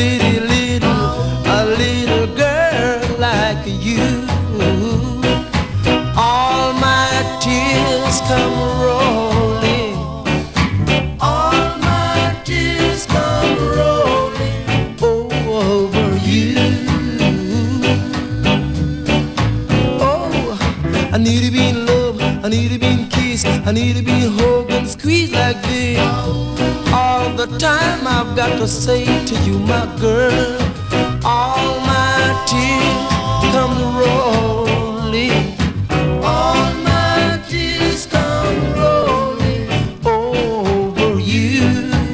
pretty little girl like you. All my tears come rolling. All my tears come rolling over you. Oh, I need to be in love, I need to be in kiss, I need to be hugged and squeezed like this. All the time I've got to say to you, my girl, all my tears come rolling. All my tears come rolling over you.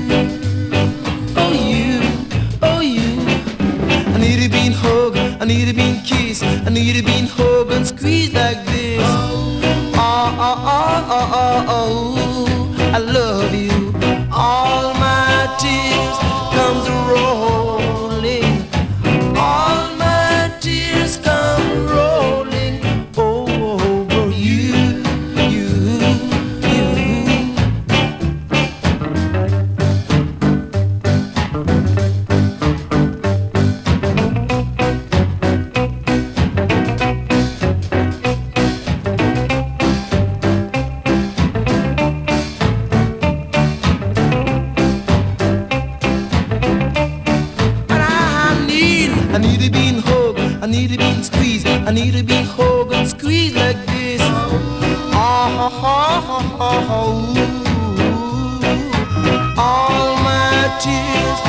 Oh you, oh you. I need to be in hug, I need to be in kiss, I need to be in hug and squeeze like this. Oh, oh, oh, oh, oh, oh, I love you. All my tears comes rolling. All my tears come rolling over you, you, you. I need to be in hug, I need to be in squeeze, I need to be in hug and squeeze like this. Oh, oh, oh, oh, oh. All my tears